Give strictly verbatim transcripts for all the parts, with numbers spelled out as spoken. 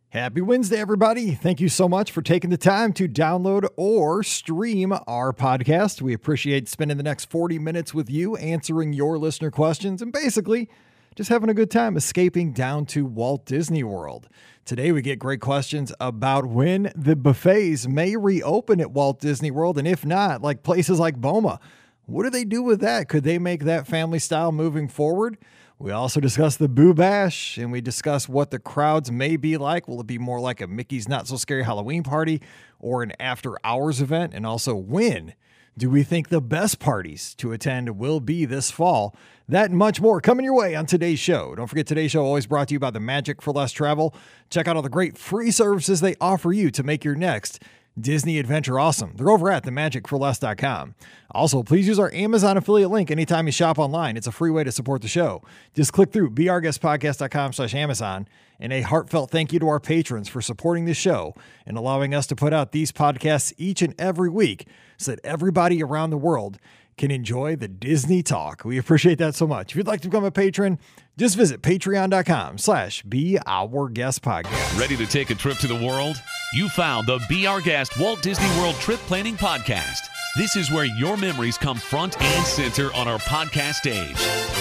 Happy Wednesday, everybody. Thank you so much for taking the time to download or stream our podcast. We appreciate spending the next forty minutes with you, answering your listener questions, and basically just having a good time escaping down to Walt Disney World. Today, we get great questions about when the buffets may reopen at Walt Disney World, and if not, like places like BOMA. What do they do with that? Could they make that family style moving forward? We also discuss the Boo Bash, and we discuss what the crowds may be like. Will it be more like a Mickey's Not So Scary Halloween party or an after-hours event? And also, when do we think the best parties to attend will be this fall? That and much more coming your way on today's show. Don't forget, today's show always brought to you by the Magic for Less Travel. Check out all the great free services they offer you to make your next Disney adventure awesome. They're over at the magic for less dot com. Also, please use our Amazon affiliate link anytime you shop online. It's a free way to support the show. Just click through be our guest podcast dot com slash Amazon. And a heartfelt thank you to our patrons for supporting the show and allowing us to put out these podcasts each and every week so that everybody around the world can enjoy the Disney talk. We appreciate that so much. If you'd like to become a patron, just visit patreon dot com slash be our guest podcast. Ready to take a trip to the world? You found the Be Our Guest Walt Disney World Trip Planning Podcast. This is where your memories come front and center on our podcast stage.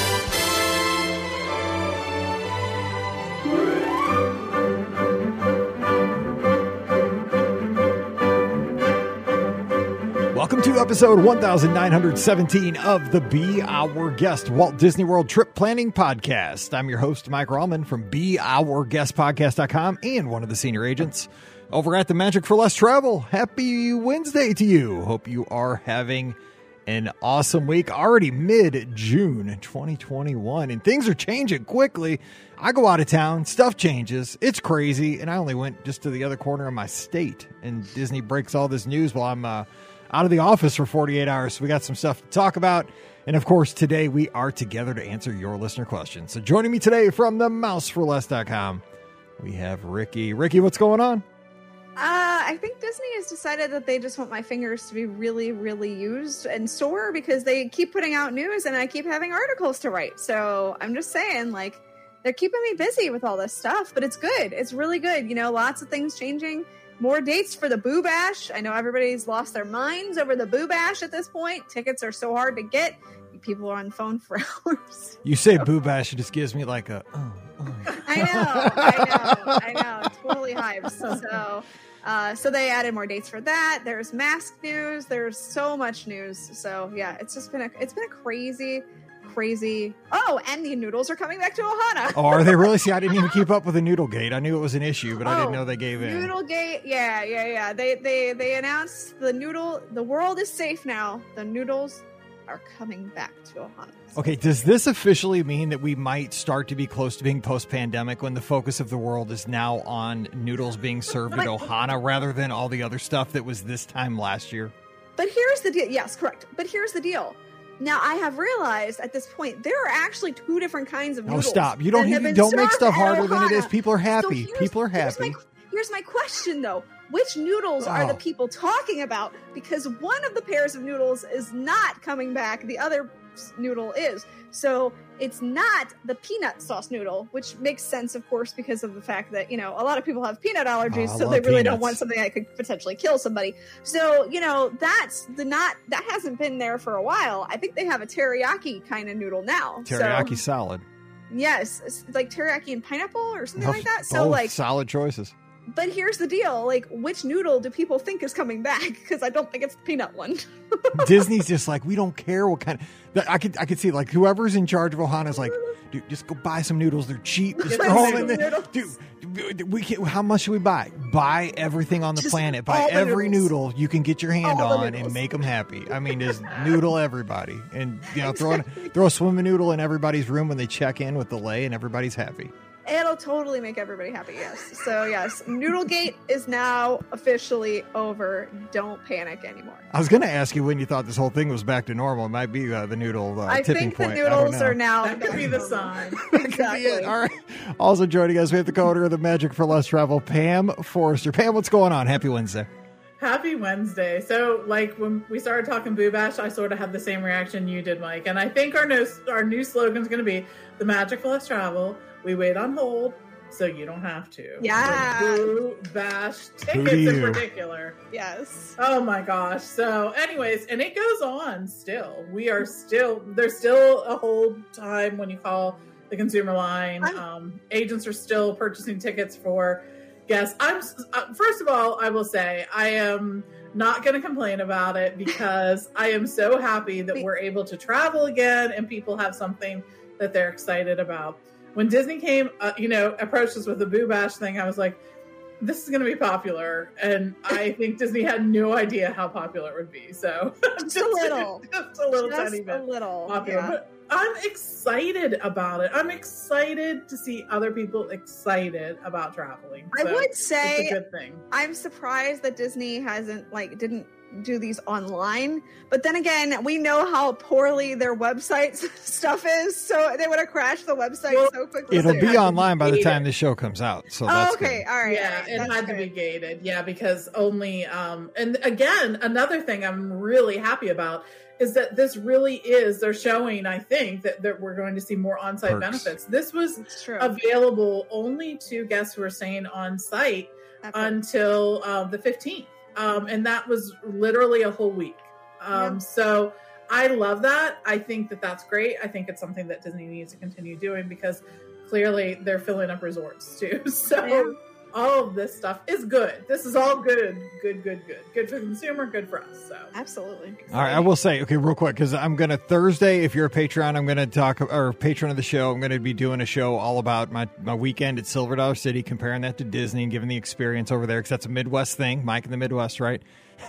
Welcome to episode one thousand nine hundred seventeen of the Be Our Guest Walt Disney World Trip Planning Podcast. I'm your host, Mike Rallman from be our guest podcast dot com and one of the senior agents over at the Magic for Less Travel. Happy Wednesday to you. Hope you are having an awesome week. Already mid-June twenty twenty-one, and things are changing quickly. I go out of town, stuff changes, it's crazy, and I only went just to the other corner of my state, and Disney breaks all this news while I'm uh, out of the office for forty-eight hours. So we got some stuff to talk about. And of course, today we are together to answer your listener questions. So joining me today from the mouse for less dot com, we have Ricky. Ricky, what's going on? Uh, I think Disney has decided that they just want my fingers to be really, really used and sore because they keep putting out news and I keep having articles to write. So I'm just saying, like, they're keeping me busy with all this stuff, but it's good. It's really good. You know, lots of things changing. More dates for the Boo Bash. I know everybody's lost their minds over the Boo Bash at this point. Tickets are so hard to get. People are on the phone for hours. You say Boo Bash, it just gives me like a, oh, oh. I know, I know, I know. Totally hyped. So, uh, so they added more dates for that. There's mask news. There's so much news. So yeah, it's just been a, it's been a crazy, crazy. Oh, and the noodles are coming back to Ohana. Oh, are they really? See, I didn't even keep up with the Noodle Gate. I knew it was an issue, but oh, I didn't know they gave in. Noodle Gate, yeah, yeah, yeah. They they they announced the noodle. The world is safe now. The noodles are coming back to Ohana. Okay, does this officially mean that we might start to be close to being post-pandemic when the focus of the world is now on noodles being served at Ohana rather than all the other stuff that was this time last year? But here's the deal. Yes, correct. But here's the deal. Now, I have realized at this point there are actually two different kinds of noodles. No, stop. You don't, you don't make stuff harder than it is. People are happy. So People are here's happy. My, here's my question, though. Which noodles oh. are the people talking about? Because one of the pairs of noodles is not coming back. The other noodle is. So it's not the peanut sauce noodle, which makes sense, of course, because of the fact that, you know, a lot of people have peanut allergies, oh, so they really peanuts. don't want something that could potentially kill somebody. So, you know, that's the not, that hasn't been there for a while. I think they have a teriyaki kind of noodle now. Teriyaki so, salad. Yes. It's like teriyaki and pineapple or something Both, like that. So both like solid choices. But here's the deal, like, which noodle do people think is coming back? Because I don't think it's the peanut one. Disney's just like, we don't care what kind of... I could I could see, like, whoever's in charge of Ohana's like, dude, just go buy some noodles. They're cheap. Just throw them in there. Dude, we can, how much should we buy? Buy everything on the just planet. Buy every noodles. noodle you can get your hand all on and make them happy. I mean, just noodle everybody. And, you know, throw, exactly. in, throw a swimming noodle in everybody's room when they check in with the lei and everybody's happy. It'll totally make everybody happy, yes. So, yes, Noodlegate is now officially over. Don't panic anymore. I was going to ask you when you thought this whole thing was back to normal. It might be uh, the noodle uh, I tipping think point. the noodles are now... That could be the sign. Exactly. All right. Also joining us, we have the co-owner of the Magic for Less Travel, Pam Forrester. Pam, what's going on? Happy Wednesday. Happy Wednesday. So, like, when we started talking Boo Bash, I sort of had the same reaction you did, Mike. And I think our new, our new slogan is going to be the Magic for Less Travel. We wait on hold. so you don't have to. Yeah. Boo Bash Who tickets do in you? particular. Yes. Oh my gosh. So anyways, and it goes on still. We are still, there's still a hold time when you call the consumer line. I'm- Um, agents are still purchasing tickets for guests. I'm, uh, first of all, I will say I am not going to complain about it because I am so happy that we're able to travel again and people have something that they're excited about. When Disney came, uh, you know, approached us with the Boo Bash thing, I was like, this is going to be popular. And I think Disney had no idea how popular it would be. So Just a little. just a little Just tiny a bit little. popular. Yeah. But I'm excited about it. I'm excited to see other people excited about traveling. I So would it's say a good thing. I'm surprised that Disney hasn't like didn't do these online. But then again, we know how poorly their website stuff is, so they would have crashed the website Well, so quickly. It'll It be had to online be by the gated. time the show comes out. So Oh, that's okay, good. all right. Yeah, all right. it That's had to good. be gated. Yeah, because only um and again, another thing I'm really happy about is that this really is they're showing, I think, that, that we're going to see more on-site Perks. benefits. This was It's true. available only to guests who are staying on site That's it. until uh, the fifteenth. Um, and that was literally a whole week. Um, Yeah. So I love that. I think that that's great. I think it's something that Disney needs to continue doing because clearly they're filling up resorts too. So Yeah. all of this stuff is good. This is all good, good, good, good. Good for the consumer, good for us. So Absolutely. All right, I will say, okay, real quick, because I'm going to Thursday, if you're a Patreon, I'm going to talk, or patron of the show, I'm going to be doing a show all about my, my weekend at Silver Dollar City, comparing that to Disney and giving the experience over there, because that's a Midwest thing. Mike in the Midwest, right?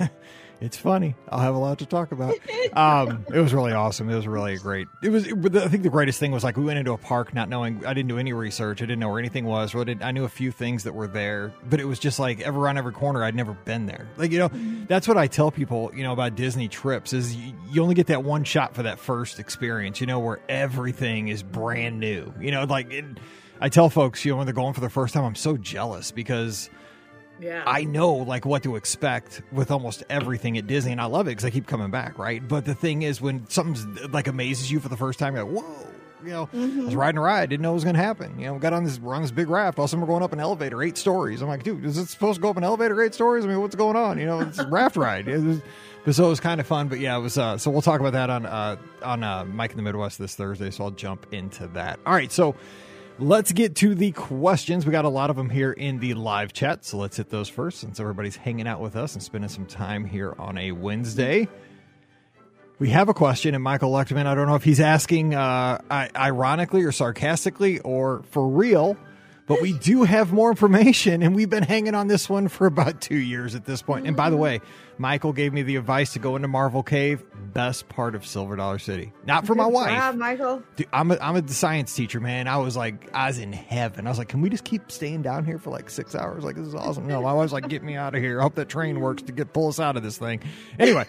It's funny. I'll have a lot to talk about. Um, it was really awesome. It was really great. It was. It, I think the greatest thing was like we went into a park not knowing. I didn't do any research. I didn't know where anything was. Really didn't, I knew a few things that were there, but it was just like every around every corner. I'd never been there. Like you know, that's what I tell people. You know about Disney trips is you, you only get that one shot for that first experience. You know where everything is brand new. You know, like it, I tell folks, you know, when they're going for the first time, I'm so jealous because. yeah, I know like what to expect with almost everything at Disney, and I love it because I keep coming back, right? But the thing is, when something's like amazes you for the first time, you're like, whoa, you know, I was riding a ride, didn't know it was going to happen. You know, got on this, we're on this big raft. All of a sudden, we're going up an elevator, eight stories. I'm like, dude, is it supposed to go up an elevator, eight stories? I mean, what's going on? You know, it's a raft ride. It was, but so it was kind of fun. But yeah, it was. Uh, so we'll talk about that on uh, on uh, Mike in the Midwest this Thursday. So I'll jump into that. All right, so. Let's get to the questions. We got a lot of them here in the live chat, so let's hit those first since everybody's hanging out with us and spending some time here on a Wednesday. We have a question, and Michael Lechterman, I don't know if he's asking uh, I- ironically or sarcastically or for real, but we do have more information, and we've been hanging on this one for about two years at this point. And by the way, Michael gave me the advice to go into Marvel Cave, best part of Silver Dollar City. Not for my Good wife. job, Michael. Dude, I'm a, I'm a science teacher, man. I was like, I was in heaven. I was like, can we just keep staying down here for like six hours? Like, this is awesome. No, my wife's like, get me out of here. I hope that train works to get pull us out of this thing. Anyway,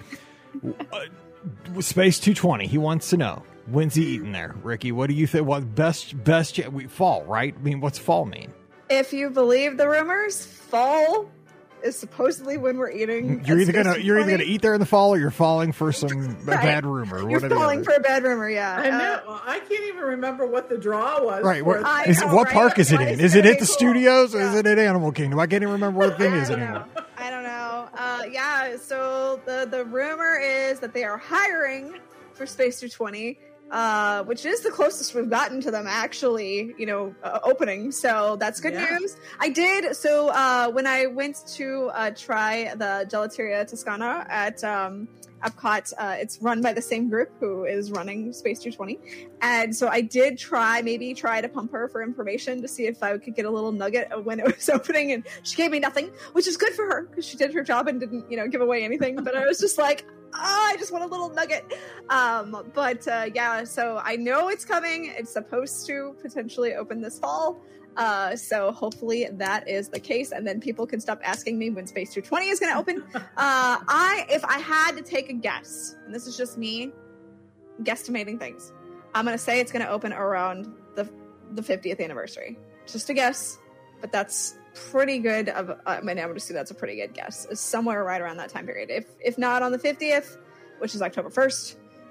uh, Space two twenty. He wants to know, when's he eating there? Ricky, what do you think? What best, best, we, fall, right? I mean, what's fall mean? If you believe the rumors, fall is supposedly when we're eating. You're at either Space gonna you're either 220. gonna eat there in the fall, or you're falling for some a Right. bad rumor. You're One or the falling other. for a bad rumor, yeah. I know. Uh, I can't even remember what the draw was. Right. for What, I is it, know, what right? park is it Why in? is Is it it at the cool? studios or is Yeah. it at Animal Kingdom? I can't even remember where the thing I is don't anymore. know. I don't know. Uh, yeah, so the, the rumor is that they are hiring for Space two twenty, uh, which is the closest we've gotten to them actually, you know, uh, opening. So that's good Yeah. news. I did. So uh, when I went to uh, try the Gelateria Toscana at um, Epcot, uh, it's run by the same group who is running Space two twenty. And so I did try, maybe try to pump her for information to see if I could get a little nugget of when it was opening. And she gave me nothing, which is good for her because she did her job and didn't, you know, give away anything. But I was just like, ah, I just want a little nugget. Um, but uh, yeah, so I know it's coming. It's supposed to potentially open this fall. Uh, so hopefully that is the case, and then people can stop asking me when Space two twenty is going to open. uh, I, if I had to take a guess, and this is just me guesstimating things, I'm going to say it's going to open around the the fiftieth anniversary. Just a guess, but that's pretty good. Of I mean, I would assume that's a pretty good guess. Is somewhere right around that time period. If if not on the fiftieth, which is October first,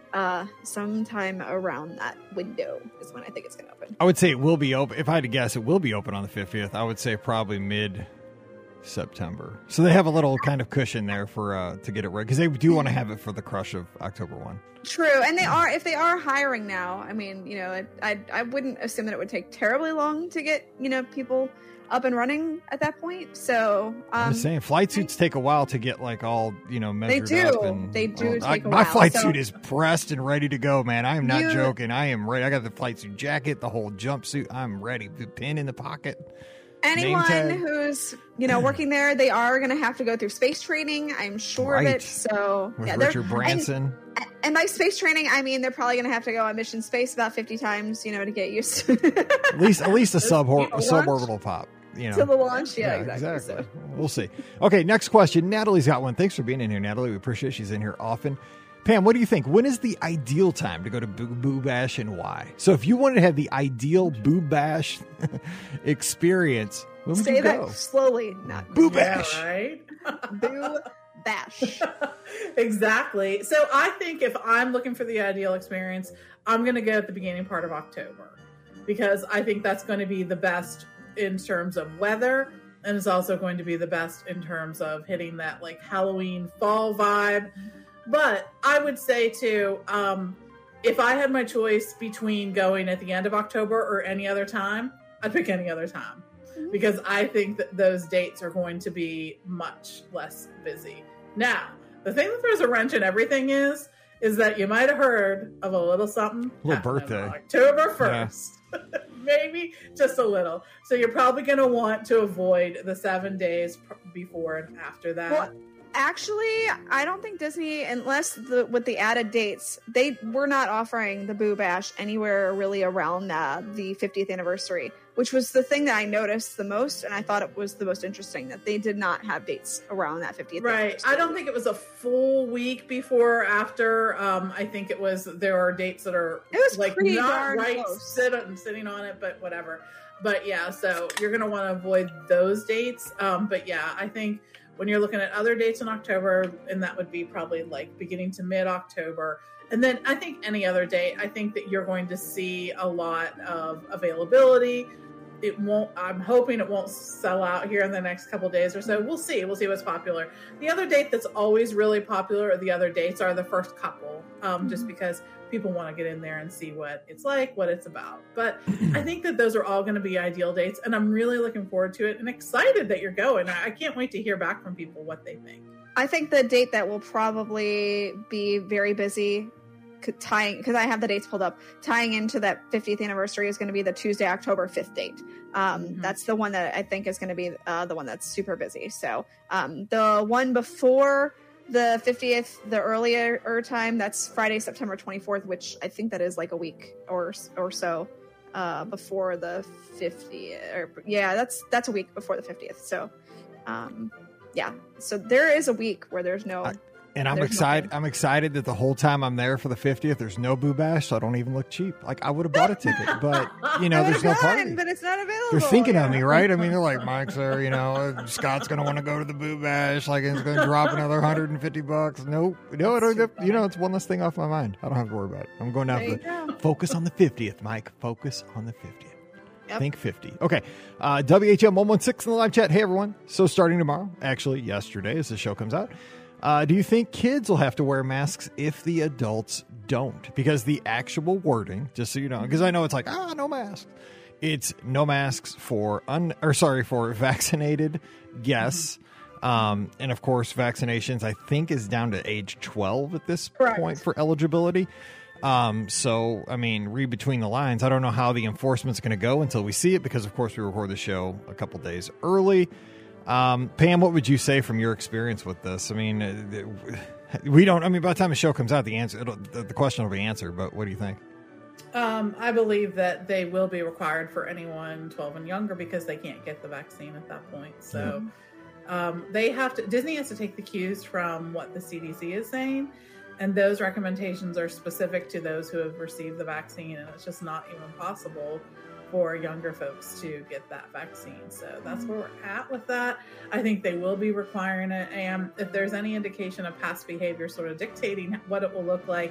uh, sometime around that window is when I think it's going to open. I would say it will be open. If I had to guess, it will be open on the fiftieth. I would say probably mid September. So they have a little kind of cushion there for uh, to get it right, because they do want to have it for the crush of October first. True, and they are, if they are hiring now, I mean, you know, I, I I wouldn't assume that it would take terribly long to get, you know, people up and running at that point. So um, I'm just saying, flight suits take a while to get like all, you know, measured They do. up. And, They do oh, take I, a my while, flight so- suit is pressed and ready to go, man. I am not You- joking. I am ready. I got the flight suit jacket, the whole jumpsuit. I'm ready. The pin in the pocket. anyone tag. who's, you know, working there, they are going to have to go through space training. I'm sure of Right. it. So With yeah, they're- Richard Branson. And, and by space training, I mean they're probably going to have to go on mission space about fifty times, you know, to get used to At least, at least a sub launch. suborbital pop. You know. to the launch. Yeah, exactly. So. We'll see. Okay, next question. Natalie's got one. Thanks for being in here, Natalie. We appreciate it. She's in here often. Pam, what do you think? When is the ideal time to go to Boo, Boo Bash and why? So if you wanted to have the ideal Boo Bash experience, when would Say you that go? slowly, not Boo Yeah, Bash. right? Boo Bash. Exactly. So I think if I'm looking for the ideal experience, I'm going to go at the beginning part of October, because I think that's going to be the best in terms of weather, and it's also going to be the best in terms of hitting that like Halloween fall vibe. But I would say too, um, if I had my choice between going at the end of October or any other time, I'd pick any other time, because I think that those dates are going to be much less busy. Now, the thing that throws a wrench in everything is, is that you might have heard of a little something. Little happening birthday. on October first. Maybe just a little. So you're probably going to want to avoid the seven days pr- before and after that. Well, actually, I don't think Disney, unless the with the added dates, they were not offering the Boo Bash anywhere really around uh, the fiftieth anniversary, which was the thing that I noticed the most, and I thought it was the most interesting that they did not have dates around that fiftieth Right. anniversary. I don't think it was a full week before or after. Um, I think it was, there are dates that are It was like pretty not darn right close. sit, sitting on it, but whatever. But yeah, so you're going to want to avoid those dates. Um, but yeah, I think when you're looking at other dates in October, and that would be probably like beginning to mid-October. And then I think any other date, I think that you're going to see a lot of availability. It won't, I'm hoping it won't sell out here in the next couple days or so. We'll see. We'll see what's popular. The other date that's always really popular, or the other dates, are the first couple, um, just because people want to get in there and see what it's like, what it's about. But I think that those are all going to be ideal dates, and I'm really looking forward to it and excited that you're going. I I can't wait to hear back from people what they think. I think the date that will probably be very busy, c- tying because I have the dates pulled up, tying into that fiftieth anniversary is going to be the Tuesday, October fifth date. Um, Mhm. That's the one that I think is going to be uh, the one that's super busy. So um, the one before the fiftieth, the earlier time, that's Friday, September twenty-fourth, which I think that is like a week or or so uh, before the fiftieth. Or, yeah, that's that's a week before the fiftieth. So. Um, yeah, so there is a week where there's no, I- And I'm There's excited. nothing. I'm excited that the whole time I'm there for the fiftieth, there's no Boo Bash, so I don't even look cheap. Like I would have bought a ticket, but you know, I there's no would've gone, party. but it's not available. They're thinking yeah. of me, right? I mean, they're like, Mike's there, you know, Scott's going to want to go to the Boo Bash. Like, it's going to drop another one hundred fifty bucks. Nope. No, I don't have, you know, it's one less thing off my mind. I don't have to worry about it. I'm going down There for you the go. focus on the fiftieth, Mike. Focus on the fiftieth. Yep. Think fifty. Okay. Uh, W H M one one six in the live chat. Hey, everyone. So starting tomorrow, actually yesterday as the show comes out, uh, do you think kids will have to wear masks if the adults don't? Because the actual wording, just so you know, because I know it's like, ah, no masks. It's no masks for un or sorry for vaccinated guests. Um, and of course, vaccinations, I think, is down to age twelve at this Correct. point for eligibility. Um, so, I mean, read between the lines. I don't know how the enforcement's going to go until we see it, because of course we record the show a couple days early. Um, Pam, what would you say from your experience with this? I mean, uh, we don't, I mean, by the time the show comes out, the answer, it'll, the the question will be answered, but what do you think? Um, I believe that they will be required for anyone twelve and younger, because they can't get the vaccine at that point. So um, they have to, Disney has to take the cues from what the C D C is saying. And those recommendations are specific to those who have received the vaccine. And it's just not even possible for younger folks to get that vaccine. So that's where we're at with that. I think they will be requiring it. And if there's any indication of past behavior sort of dictating what it will look like,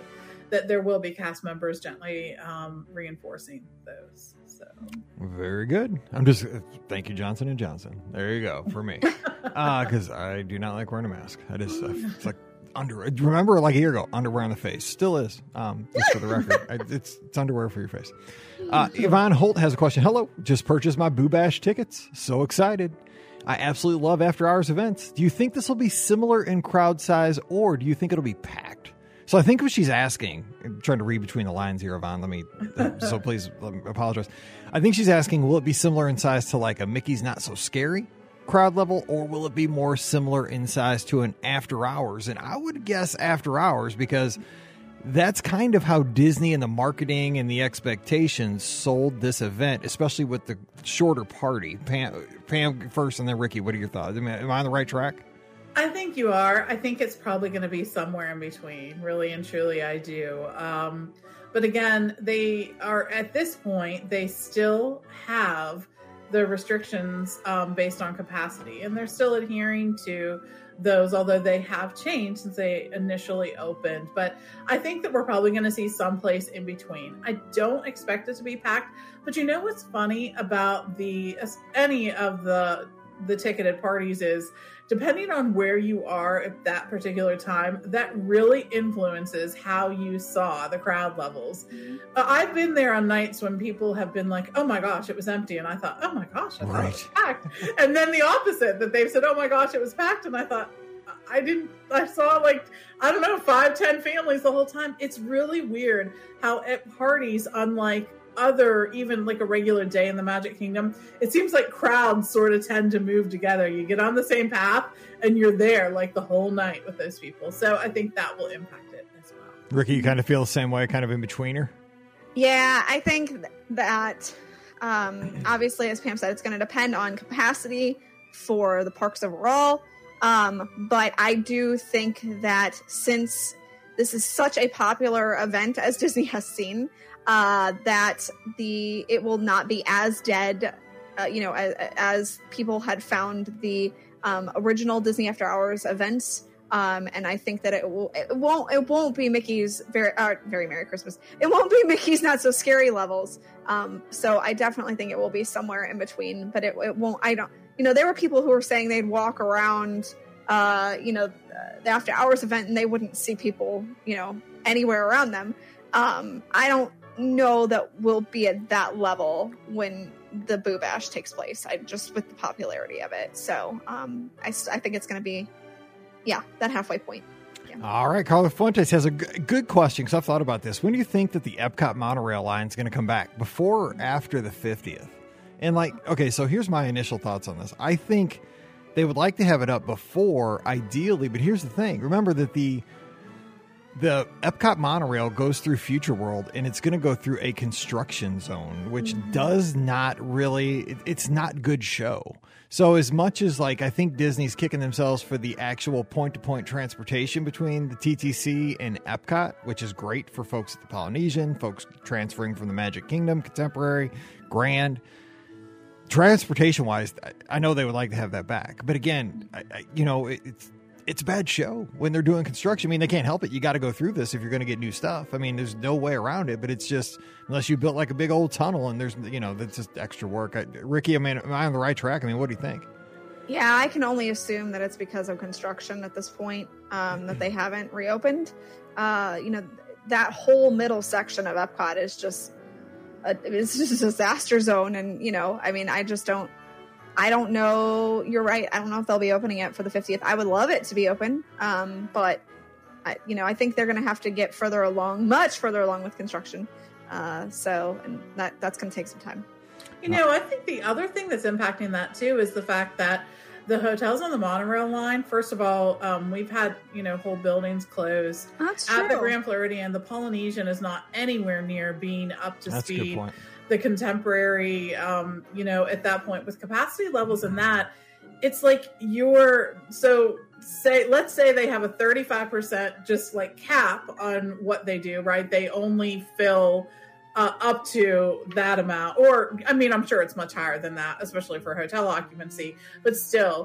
that there will be cast members gently um, reinforcing those. So very good. I'm just thank you, Johnson and Johnson. There you go for me, because uh, I do not like wearing a mask. I just uh, it's like underwear. Remember, like a year ago, underwear on the face still is. Um, just for the record, I, it's it's underwear for your face. Uh, Yvonne Holt has a question. Hello, just purchased my Boo Bash tickets. So excited. I absolutely love after hours events. Do you think this will be similar in crowd size, or do you think it'll be packed? So I think what she's asking, I'm trying to read between the lines here, Yvonne, let me, uh, so please let me apologize. I think she's asking, will it be similar in size to like a Mickey's Not So Scary crowd level, or will it be more similar in size to an after hours? And I would guess after hours, because that's kind of how Disney and the marketing and the expectations sold this event, especially with the shorter party. Pam, Pam first, and then Ricky. What are your thoughts? Am I, am I on the right track? I think you are. I think it's probably going to be somewhere in between. Really and truly, I do. Um, but again, they are at this point, they still have the restrictions um, based on capacity, and they're still adhering to those, although they have changed since they initially opened. But I think that we're probably going to see someplace in between. I don't expect it to be packed, but you know what's funny about the any of the the ticketed parties is, depending on where you are at that particular time, that really influences how you saw the crowd levels. Uh, I've been there on nights when people have been like, oh my gosh, it was empty. And I thought, oh my gosh, I thought right. it was packed. And then the opposite, that they've said, oh my gosh, it was packed. And I thought, I didn't, I saw like, I don't know, five, ten families the whole time. It's really weird how at parties, unlike other, even like a regular day in the Magic Kingdom, it seems like crowds sort of tend to move together. You get on the same path and you're there like the whole night with those people. So I think that will impact it as well. Ricky, you kind of feel the same way, kind of in betweener? Yeah, I think that um, obviously, as Pam said, it's going to depend on capacity for the parks overall. Um, but I do think that since this is such a popular event, as Disney has seen, Uh, that the it will not be as dead, uh, you know, as, as people had found the um, original Disney After Hours events, um, and I think that it will it won't it won't be Mickey's very uh, very Merry Christmas. It won't be Mickey's Not So Scary levels. Um, so I definitely think it will be somewhere in between, but it, it won't. I don't. You know, there were people who were saying they'd walk around, uh, you know, the After Hours event and they wouldn't see people, you know, anywhere around them. Um, I don't know that we'll be at that level when the Boo Bash takes place. I just with the popularity of it. So um, I, I think it's going to be, yeah, that halfway point. Yeah. All right. Carla Fuentes has a g- good question, because I've thought about this. When do you think that the Epcot monorail line is going to come back? Before or after the fiftieth? And like, okay, so here's my initial thoughts on this. I think they would like to have it up before, ideally, but here's the thing. Remember that the The Epcot monorail goes through Future World, and it's going to go through a construction zone, which mm-hmm. does not really, it, it's not good show. So as much as like, I think Disney's kicking themselves for the actual point-to-point transportation between the T T C and Epcot, which is great for folks at the Polynesian, folks transferring from the Magic Kingdom, Contemporary, Grand. Transportation-wise, I, I know they would like to have that back. But again, I, I, you know, it, it's, It's a bad show when they're doing construction. I mean, they can't help it. You got to go through this if you're going to get new stuff. I mean, there's no way around it, but it's just, unless you built like a big old tunnel and there's, you know, that's just extra work. I, Ricky, I mean, am I on the right track? I mean, what do you think? Yeah, I can only assume that it's because of construction at this point, um, that they haven't reopened. Uh, you know, that whole middle section of Epcot is just, a, it's just a disaster zone. And, you know, I mean, I just don't, I don't know. You're right. I don't know if they'll be opening it for the fiftieth. I would love it to be open. Um, but, I, you know, I think they're going to have to get further along, much further along with construction. Uh, so and that that's going to take some time. You know, I think the other thing that's impacting that, too, is the fact that the hotels on the monorail line, first of all, um, we've had, you know, whole buildings closed. That's true. At the Grand Floridian, the Polynesian is not anywhere near being up to That's speed. a good point. The Contemporary, um, you know, at that point with capacity levels and that, it's like you're, so say, let's say they have a thirty-five percent just like cap on what they do, right? They only fill uh, up to that amount. Or, I mean, I'm sure it's much higher than that, especially for hotel occupancy, but still,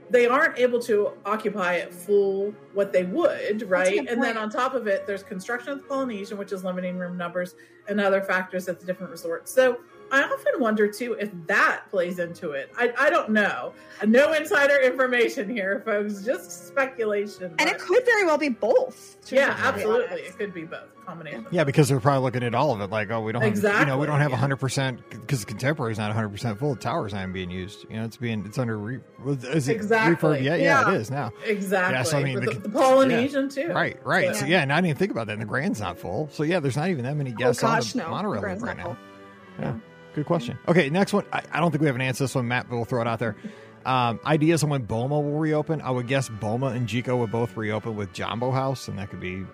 they aren't able to occupy at full what they would, right? And then point. on top of it, there's construction at the Polynesian, which is limiting room numbers, and other factors at the different resorts. So I often wonder too if that plays into it. I, I don't know. No insider information here, folks. Just speculation. And but- it could very well be both. to yeah, be absolutely. honest. It could be both. Combination. Yeah, because they're probably looking at all of it like, oh, we don't have, Exactly, you know, we don't have yeah. one hundred percent because Contemporary's not one hundred percent full. The tower's not even being used. You know, it's being, it's under, re, is it Exactly. refurb? Yeah, yeah, Yeah. it is now. Exactly. Yeah, so I mean, But the- the, the Polynesian too. Right, right. Yeah. So yeah, and I didn't think about that. And the Grand's not full. So yeah, there's not even that many guests gosh, on the no. monorail Grand's right not now. full. Yeah, good question. Okay, next one. I, I don't think we have an answer to this one, Matt, but we'll throw it out there. Um, ideas on when Boma will reopen. I would guess Boma and Jico would both reopen with Jumbo House, and that could be.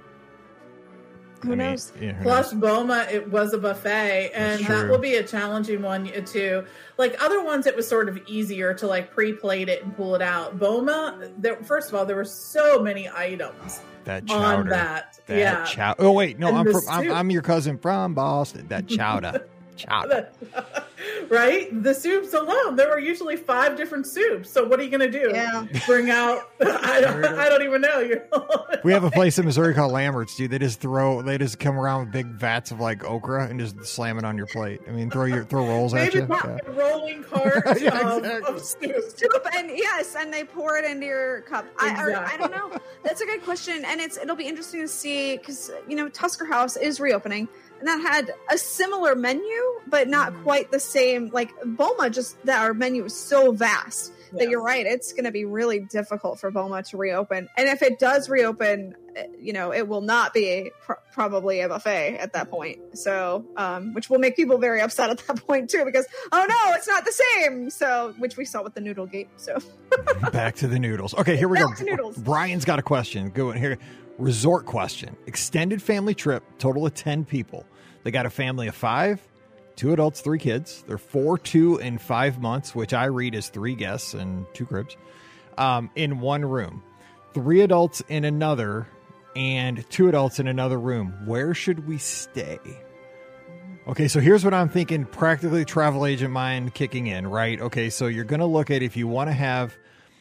Who I mean, knows? yeah, who Plus, knows? Boma, it was a buffet, and That's that true. will be a challenging one too. Like other ones, it was sort of easier to like pre-plate it and pull it out. Boma, there, first of all, there were so many items that chowder. on that. That yeah, chow- Oh wait, no, And I'm the from. I'm, soup. I'm your cousin from Boston. That chowder, chowder. right? The soups alone, there were usually five different soups. So what are you going to do? Yeah. Bring out? I don't. I don't even know. You're We have a place in Missouri called Lambert's, dude. They just throw, they just come around with big vats of like okra and just slam it on your plate. I mean, throw your throw rolls at maybe you. not Yeah. a rolling cart Yeah, of, exactly. of soup. Soup and yes, and they pour it into your cup. I, or, I don't Exactly. know. That's a good question, and it's it'll be interesting to see because you know Tusker House is reopening, and that had a similar menu, but not Mhm. quite the same. Like Boma, just that our menu is so vast that Yeah. you're right. It's going to be really difficult for Boma to reopen, and if it does reopen, eh, you know, it will not be pr- probably a buffet at that point. So, um, which will make people very upset at that point too, because oh no, it's not the same. So, which we saw with the Noodle Gate. So. Back to the noodles. Okay, here we Back go. to noodles. Brian's got a question. Go in here. Resort question. Extended family trip, total of ten people. They got a family of five, two adults, three kids. They're four, two, and five months, which I read as three guests and two cribs, um, in one room. Three adults in another, and two adults in another room. Where should we stay? Okay, so here's what I'm thinking, practically travel agent mind kicking in, right? Okay, so you're going to look at if you want to have,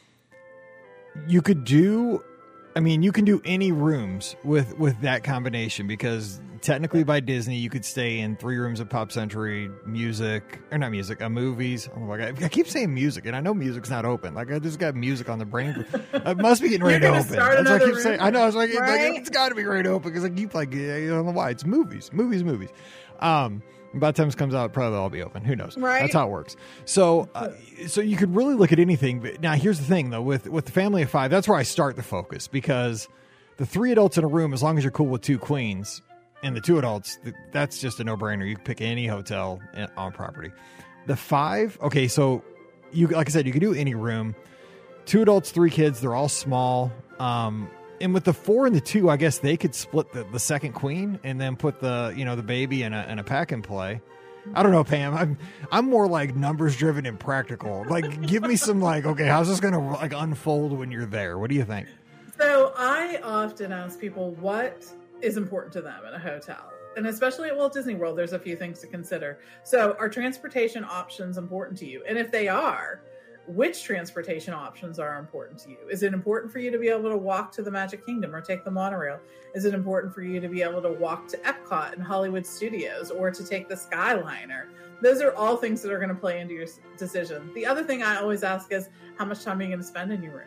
you could do, I mean, you can do any rooms with, with that combination because technically by Disney, you could stay in three rooms of Pop Century, music, or not music, uh, movies. Oh my God, I keep saying music, and I know music's not open. Like, I just got music on the brain. It must be getting ready to You're gonna open. start That's what I another keep saying. room? I know, I was like, Right? like it's got to be ready to open because I keep like, yeah, you don't know why. It's movies, movies, movies. Um, by the time this comes out, probably they'll all be open. Who knows? Right. That's how it works. So, uh, so you could really look at anything. But now, here's the thing, though, with with the family of five, that's where I start the focus because the three adults in a room, as long as you're cool with two queens and the two adults, th- that's just a no brainer. You can pick any hotel in, on property. The five, okay, so you like I said, you can do any room. Two adults, three kids. They're all small. Um, and with the four and the two, I guess they could split the, the second queen and then put the you know the baby in a in a pack and play. I don't know, Pam. I'm I'm more like numbers driven and practical. Like, give me some like, okay, how's this gonna like unfold when you're there? What do you think? So I often ask people what is important to them in a hotel. And especially at Walt Disney World, there's a few things to consider. So are transportation options important to you? And if they are, which transportation options are important to you? Is it important for you to be able to walk to the Magic Kingdom or take the monorail? Is it important for you to be able to walk to Epcot and Hollywood Studios or to take the Skyliner? Those are all things that are going to play into your decision. The other thing I always ask is, how much time are you going to spend in your room?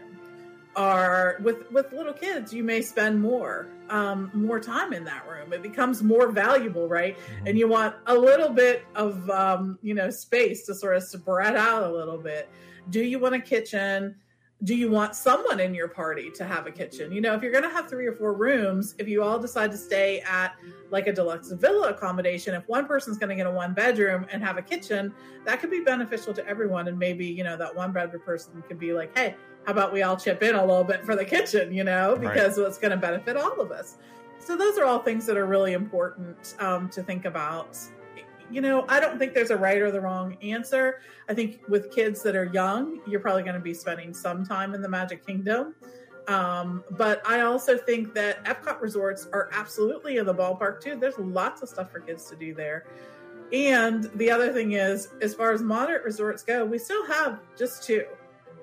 Are with with little kids, you may spend more um more time in that room. It becomes more valuable, right? Mm-hmm. And you want a little bit of um you know space to sort of spread out a little bit. Do you want a kitchen? Do you want someone in your party to have a kitchen? You know, if you're going to have three or four rooms, if you all decide to stay at like a deluxe villa accommodation, if one person's going to get a one bedroom and have a kitchen, that could be beneficial to everyone. And maybe, you know, that one bedroom person could be like, hey, how about we all chip in a little bit for the kitchen, you know, because it's going to benefit all of us. So those are all things that are really important um, to think about. You know, I don't think there's a right or the wrong answer. I think with kids that are young, you're probably going to be spending some time in the Magic Kingdom. Um, but I also think that Epcot resorts are absolutely in the ballpark too. There's lots of stuff for kids to do there. And the other thing is, as far as moderate resorts go, we still have just two.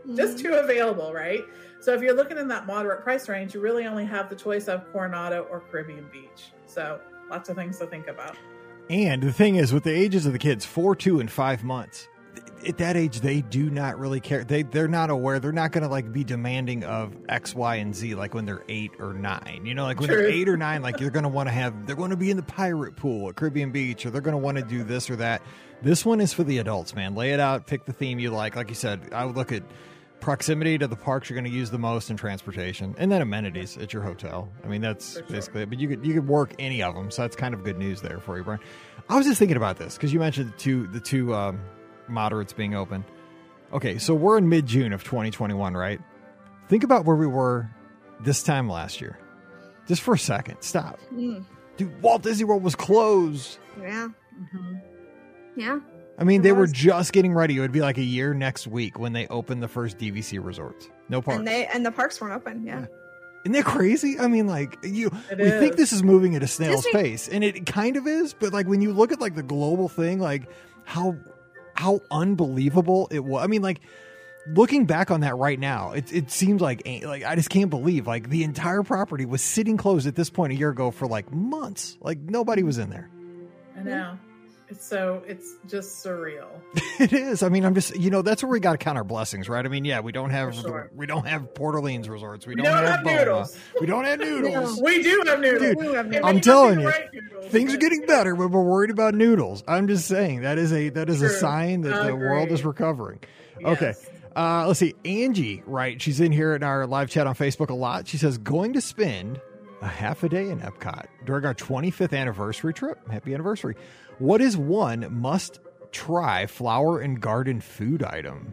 just two available, right? So if you're looking in that moderate price range, you really only have the choice of Coronado or Caribbean Beach. So lots of things to think about. And the thing is, with the ages of the kids, four, two, and five months, at that age, they do not really care. They, they're not aware. They're not going to like be demanding of X, Y, and Z like when they're eight or nine. You know, like when True. they're eight or nine, like you're going to want to have, they're going to be in the pirate pool at Caribbean Beach, or they're going to want to do this or that. This one is for the adults, man. Lay it out. Pick the theme you like. Like you said, I would look at proximity to the parks you're going to use the most in transportation, and then amenities at your hotel. I mean, that's For sure. basically it. But you could you could work any of them, so that's kind of good news there for you, Brian. I was just thinking about this because you mentioned the two the two um, moderates being open. Okay, so we're in mid June of twenty twenty-one, right? Think about where we were this time last year. Just for a second, stop, Mm. dude. Walt Disney World was closed. Yeah. Mm-hmm. Yeah. I mean, It they were was. just getting ready. It would be like a year next week when they opened the first D V C resorts. No parks. And they and the parks weren't open. Yeah. Isn't that crazy? I mean, like you, It we think is. this is moving at a snail's Disney- pace, and it kind of is. But like when you look at like the global thing, like how how unbelievable it was. I mean, like looking back on that right now, it it seems like like I just can't believe like the entire property was sitting closed at this point a year ago for like months. Like nobody was in there. I know. It's so, it's just surreal. It is. I mean, I'm just, you know, that's where we got to count our blessings, right? I mean, yeah, we don't have, For sure. we don't have Port Orleans resorts. We We don't, don't have, have Boa. noodles. We don't have noodles. We do have noodles. Dude, We have It noodles. may I'm not be telling the you, right noodles, Things are but- getting better, but we're worried about noodles. I'm just saying that is a, that is a True. sign that I the world agree. is recovering. Yes. Okay. Uh, let's see. Angie, right. She's in here in our live chat on Facebook a lot. She says, going to spend a half a day in Epcot during our twenty-fifth anniversary trip. Happy anniversary. What is one must try flower and garden food item?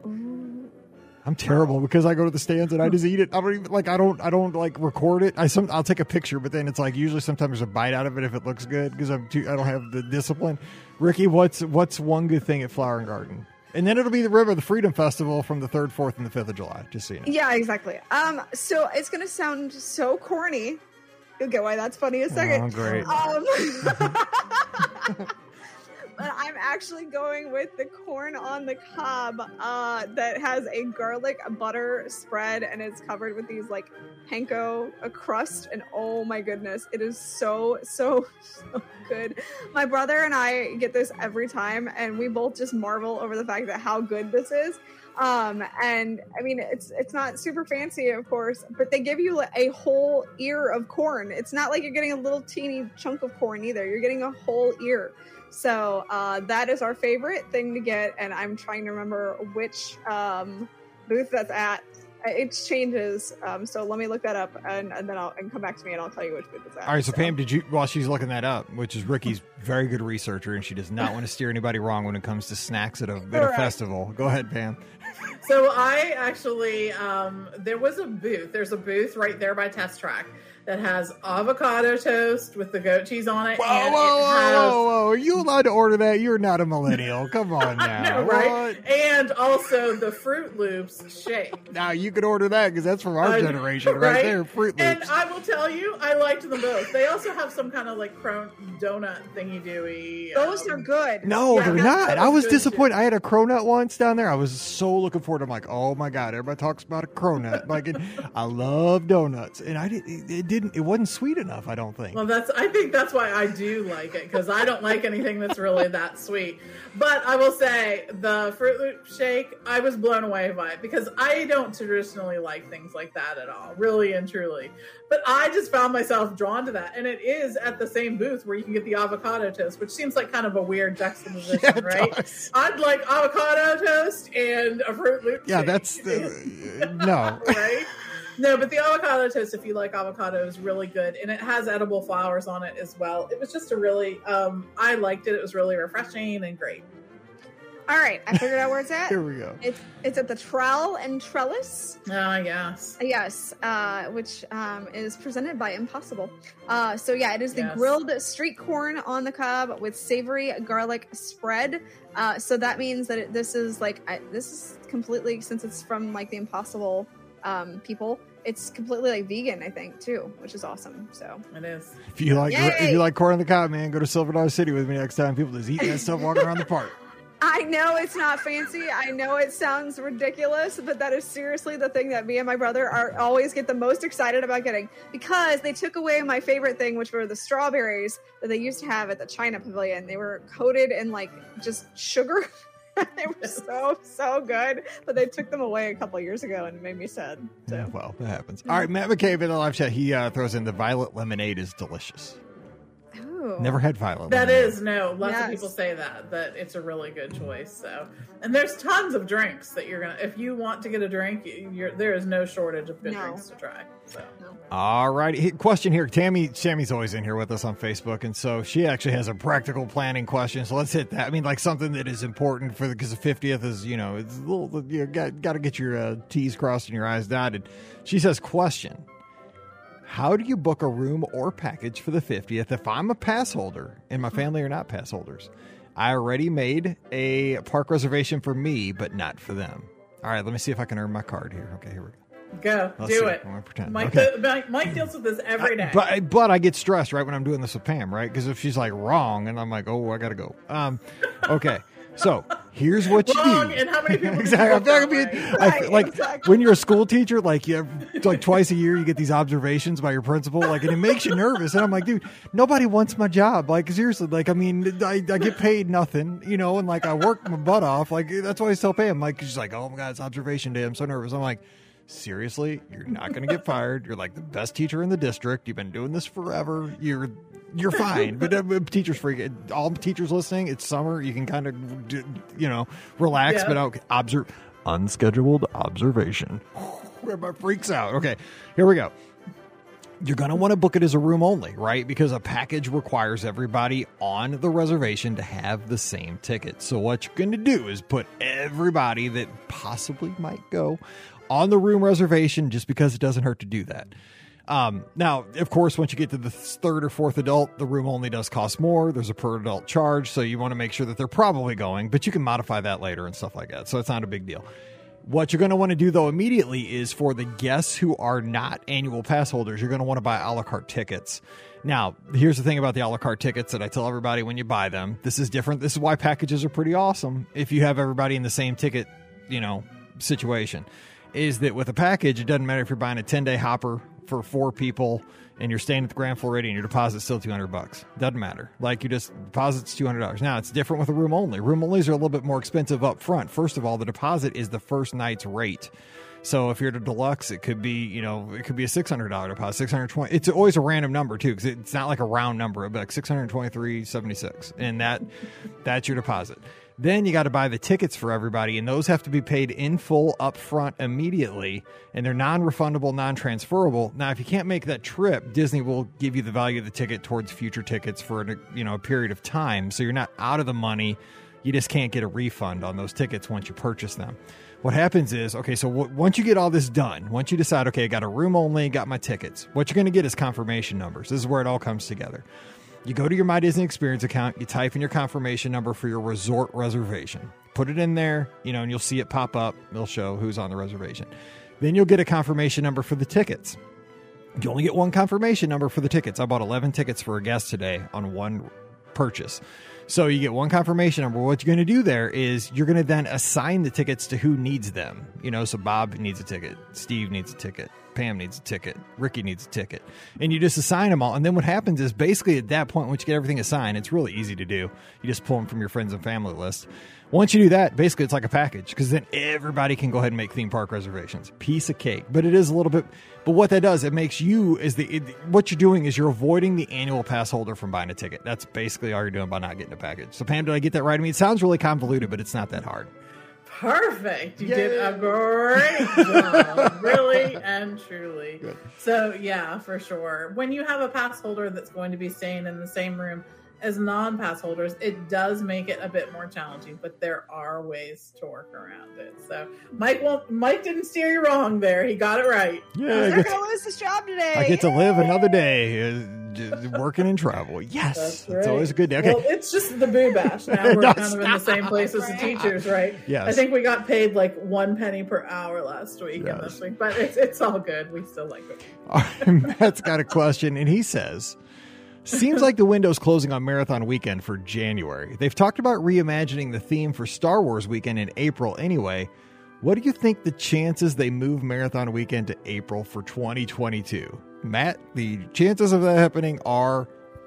I'm terrible because I go to the stands and I just eat it. I don't even like, I don't, I don't like record it. I some, I'll take a picture, but then it's like usually sometimes there's a bite out of it if it looks good because I'm too, I don't have the discipline. Ricky, what's, what's one good thing at Flower and Garden? And then it'll be the River, the Freedom Festival from the third, fourth, and the fifth of July. Just so you know. Yeah, exactly. Um, so it's gonna sound so corny. You'll get why that's funny in a second. Oh, great. Um, but I'm actually going with the corn on the cob uh, that has a garlic butter spread and it's covered with these like panko a crust. And oh my goodness, it is so, so, so good. My brother and I get this every time and we both just marvel over the fact that how good this is. Um, and I mean, it's, it's not super fancy, of course, but they give you a whole ear of corn. It's not like you're getting a little teeny chunk of corn either. You're getting a whole ear. So, uh, that is our favorite thing to get. And I'm trying to remember which, um, booth that's at. It changes. Um, so let me look that up and, and then I'll and come back to me and I'll tell you which booth it's at. All right. So, Pam, did you, while she's looking that up, which is Ricky's very good researcher and she does not want to steer anybody wrong when it comes to snacks at a, at a Correct. festival. Go ahead, Pam. So I actually, um, there was a booth. There's a booth right there by Test Track that has avocado toast with the goat cheese on it. Whoa, and whoa, it whoa, has, whoa, whoa. Are you allowed to order that? You're not a millennial. Come on now. I know, right? What? And also the Fruit Loops shake. Now you could order that because that's from our I know, generation right, right? there. Fruit And Loops. I will tell you, I liked them both. They also have some kind of like cron- donut thingy dooey. Those are good. No, Yeah, they're that- not. that I was was good, disappointed. I had a cronut once down there. I was so looking forward. I'm like, oh my god, everybody talks about a cronut. Like, it, I love donuts, and I did. It, it didn't. It wasn't sweet enough. I don't think. Well, that's. I think that's why I do like it because I don't like anything that's really that sweet. But I will say the Fruit Loop shake, I was blown away by it because I don't traditionally like things like that at all, really and truly. But I just found myself drawn to that, and it is at the same booth where you can get the avocado toast, which seems like kind of a weird juxtaposition, Yeah, it right? does. I'd like avocado toast and a Fruit Loop. Yeah, shake. that's the, no. Right? No, but the avocado toast, if you like avocado, is really good. And it has edible flowers on it as well. It was just a really, um, I liked it. It was really refreshing and great. All right, I figured out where it's at. Here we go. It's it's at the Trowel and Trellis. Ah, yes. Yes, uh, which um, is presented by Impossible. Uh, so yeah, it is the Yes. grilled street corn on the cob with savory garlic spread. Uh, so that means that it, this is like I, this is completely, since it's from like the Impossible um, people, it's completely like vegan, I think, too, which is awesome. So It is. If you like, Yay! if you like corn on the cob, man, go to Silver Dollar City with me next time. People just eating that stuff walking around the park. I know it's not fancy. I know it sounds ridiculous, but that is seriously the thing that me and my brother are always get the most excited about getting, because they took away my favorite thing, which were the strawberries that they used to have at the China Pavilion. They were coated in like just sugar. They were so, so good, but they took them away a couple years ago and it made me sad. So. Yeah, well, that happens. All right, Matt McCabe in the live chat, he uh, throws in the violet lemonade is delicious. Ooh. Never had violet That lemonade. is, no. Lots Yes. of people say that, that it's a really good choice. So, and there's tons of drinks that you're going to, if you want to get a drink, you're, there is no shortage of good No. drinks to try. So, All right. Question here. Tammy, Tammy's always in here with us on Facebook. And so she actually has a practical planning question. So let's hit that. I mean, like something that is important for the, because the fiftieth is, you know, it's a little, you got, got to get your uh, T's crossed and your I's dotted. She says, question. How do you book a room or package for the fiftieth if I'm a pass holder and my family are not pass holders? I already made a park reservation for me, but not for them. All right, let me see if I can earn my card here. Okay, here we go. go. Let's do see. it. I'm gonna pretend. Mike, Okay. the- Mike, Mike deals with this every day. But but I get stressed right when I'm doing this with Pam, right? Because if she's like wrong, and I'm like, oh, I gotta go. Um, okay. So here's what you Wrong, do. and how many people? Exactly. I'm not gonna be, Right. I feel like exactly. when you're a school teacher, like you have, like twice a year, you get these observations by your principal, like, and it makes you nervous. And I'm like, dude, nobody wants my job. Like, seriously, like, I mean, I, I get paid nothing, you know, and like I work my butt off. Like, that's why I still pay him. Like, she's like, oh my god, it's observation day. I'm so nervous. I'm like, seriously, you're not going to get fired. You're like the best teacher in the district. You've been doing this forever. You're you're fine. But uh, teachers freak. All teachers listening, it's summer. You can kind of, you know, relax. Yeah. But I'll observe unscheduled observation. Everybody freaks out. Okay, here we go. You're going to want to book it as a room only, right? Because a package requires everybody on the reservation to have the same ticket. So what you're going to do is put everybody that possibly might go on the room reservation, just because it doesn't hurt to do that. Um, now, of course, once you get to the third or fourth adult, the room only does cost more. There's a per adult charge. So you want to make sure that they're probably going, but you can modify that later and stuff like that. So it's not a big deal. What you're going to want to do, though, immediately is for the guests who are not annual pass holders, you're going to want to buy a la carte tickets. Now, here's the thing about the a la carte tickets that I tell everybody when you buy them. This is different. This is why packages are pretty awesome if you have everybody in the same ticket, you know, situation. Is that with a package, it doesn't matter if you're buying a ten-day hopper for four people and you're staying at the Grand Floridian and your deposit's still two hundred bucks. Doesn't matter. Like, you just, deposit's two hundred dollars. Now, it's different with a room only. Room onlys are a little bit more expensive up front. First of all, the deposit is the first night's rate. So if you're at a deluxe, it could be, you know, it could be a six hundred dollars deposit, six hundred twenty. It's always a random number too, because it's not like a round number. It'll be like six hundred twenty-three dollars and seventy-six cents, and that that's your deposit. Then you got to buy the tickets for everybody, and those have to be paid in full up front immediately, and they're non-refundable, non-transferable. Now, if you can't make that trip, Disney will give you the value of the ticket towards future tickets for a, you know, a period of time, so you're not out of the money. You just can't get a refund on those tickets once you purchase them. What happens is, okay, so w- once you get all this done, once you decide, okay, I got a room only, got my tickets, what you're going to get is confirmation numbers. This is where it all comes together. You go to your My Disney Experience account, you type in your confirmation number for your resort reservation. Put it in there, you know, and you'll see it pop up. It'll show who's on the reservation. Then you'll get a confirmation number for the tickets. You only get one confirmation number for the tickets. I bought eleven tickets for a guest today on one purchase. So you get one confirmation number. What you're going to do there is you're going to then assign the tickets to who needs them. You know, so Bob needs a ticket. Steve needs a ticket. Pam needs a ticket. Ricky needs a ticket. And you just assign them all. And then what happens is basically at that point, once you get everything assigned, it's really easy to do. You just pull them from your friends and family list. Once you do that, basically it's like a package, because then everybody can go ahead and make theme park reservations. Piece of cake. But it is a little bit, but what that does, it makes you, is the it, what you're doing is you're avoiding the annual pass holder from buying a ticket. That's basically all you're doing by not getting a package. So Pam, did I get that right? I mean, it sounds really convoluted, but it's not that hard. Perfect. You Yay. did a great job, really and truly. Good. So, yeah, for sure. When you have a pass holder that's going to be staying in the same room as non-pass holders, it does make it a bit more challenging, but there are ways to work around it. So Mike won't, Mike didn't steer you wrong there. He got it right. Yeah, I I'm get, not to, gonna lose this job today. I get to live another day uh, just working and travel. Yes, That's it's right. always a good day. Okay, Well, it's just the Boo Bash. Now we're No, kind of in the same place as the teachers, right? Yes. I think we got paid like one penny per hour last week and Yes. this week, but it's it's all good. We still like it. All right, Matt's got a question, and he says, Seems like the window's closing on Marathon Weekend for January. They've talked about reimagining the theme for Star Wars Weekend in April anyway. What do you think the chances they move Marathon Weekend to April for twenty twenty-two? Matt, the chances of that happening are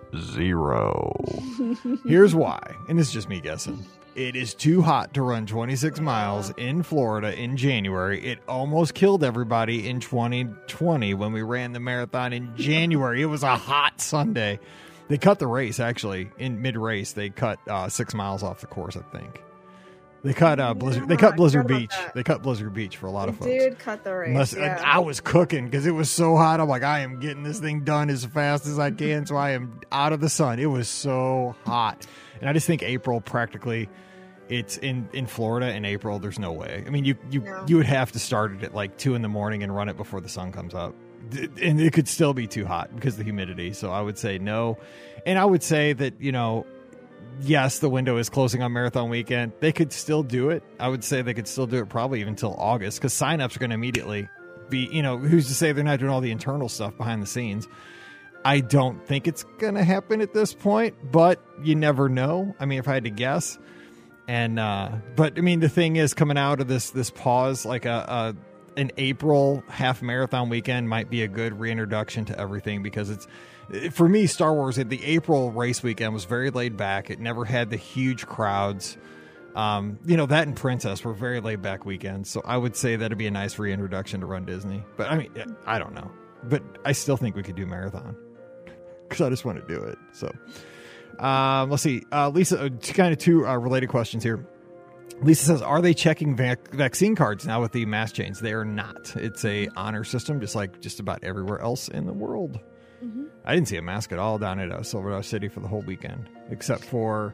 zero. Here's why, and this is just me guessing. It is too hot to run twenty-six miles in Florida in January. It almost killed everybody in twenty twenty when we ran the marathon in January. It was a hot Sunday. They cut the race, actually, in mid-race. They cut uh, six miles off the course, I think. They cut uh, Blizzard. Yeah, they cut I Blizzard forgot about Beach. that. They cut Blizzard Beach for a lot of folks. Dude, cut the race. Unless, yeah. I was cooking because it was so hot. I'm like, I am getting this thing done as fast as I can, so I am out of the sun. It was so hot, and I just think April practically. It's in, in Florida in April. There's no way. I mean, you you, No. you would have to start it at like two in the morning and run it before the sun comes up, D- and it could still be too hot because of the humidity. So I would say no, and I would say that you know, yes, the window is closing on Marathon Weekend. They could still do it. I would say they could still do it probably even until August because signups are going to immediately be. You know, who's to say they're not doing all the internal stuff behind the scenes? I don't think it's going to happen at this point, but you never know. I mean, if I had to guess. And uh, but I mean, the thing is, coming out of this this pause, like a, a an April half marathon weekend might be a good reintroduction to everything because it's for me, Star Wars. The April race weekend was very laid back. It never had the huge crowds. Um, you know, that and Princess were very laid back weekends. So I would say that'd be a nice reintroduction to Run Disney. But I mean, I don't know, but I still think we could do marathon because I just want to do it. So. Um, let's see. Uh, Lisa, uh, kind of two uh, related questions here. Lisa says, are they checking vac- vaccine cards now with the mask chains? They are not. It's a honor system, just like just about everywhere else in the world. Mm-hmm. I didn't see a mask at all down at uh, Silver City for the whole weekend, except for,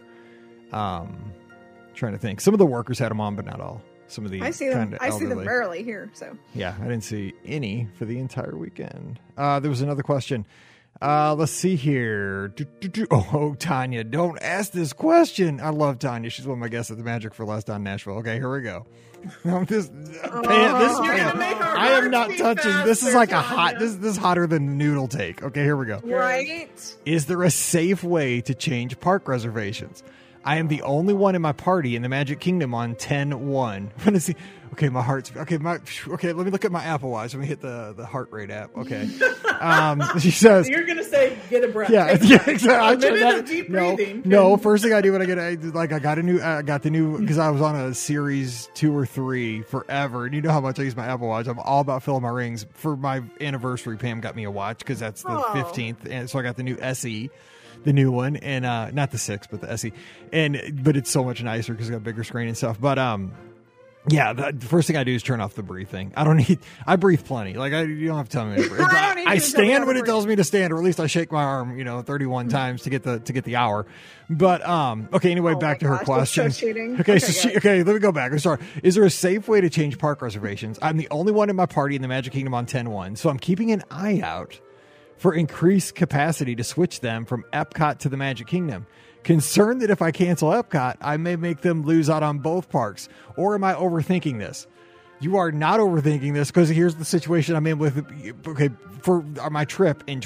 um, trying to think. Some of the workers had them on, but not all. Some of the I see them. I see them elderly. rarely here. So Yeah, I didn't see any for the entire weekend. Uh, there was another question. Uh, let's see here. Do, do, do. Oh, oh, Tanya, don't ask this question. I love Tanya. She's one of my guests at the Magic for Less down Nashville. Okay, here we go. this, this Oh, pan, you're gonna make our I am hearts not beat touching. This is faster, like a hot. Tanya. This, this is hotter than noodle take. Okay, here we go. right. Is there a safe way to change park reservations? I am the only one in my party in the Magic Kingdom on ten one. Let me see. Okay, my heart's okay. My okay. Let me look at my Apple Watch. Let me hit the, the heart rate app. Okay. Um, she says. You're gonna say, get a breath. Yeah, Take a yeah, breath. exactly. I A minute tried of deep no, breathing. no. First thing I do when I get, I, like, I got a new, I got the new because I was on a series two or three forever, and you know how much I use my Apple Watch. I'm all about filling my rings. For my anniversary, Pam got me a watch because that's the Oh. fifteenth, and so I got the new S E. The new one, and uh, not the six, but the S E, and but it's so much nicer because it's got a bigger screen and stuff. But um, yeah, the, the first thing I do is turn off the breathe thing. I don't need. I breathe plenty. Like I, you don't have to tell me to breathe. I don't I, need I you to tell me how stand to when it breathe. tells me to stand, or at least I shake my arm, you know, thirty-one times to get the to get the hour. But um, okay. Anyway, Oh back to my her gosh, that's so question. cheating. Okay, Okay, so she, good. okay, let me go back. I'm sorry. Is there a safe way to change park reservations? I'm the only one in my party in the Magic Kingdom on ten one, so I'm keeping an eye out for increased capacity to switch them from Epcot to the Magic Kingdom. Concerned that if I cancel Epcot, I may make them lose out on both parks. Or am I overthinking this? You are not overthinking this because here's the situation I'm in with. Okay, for my trip in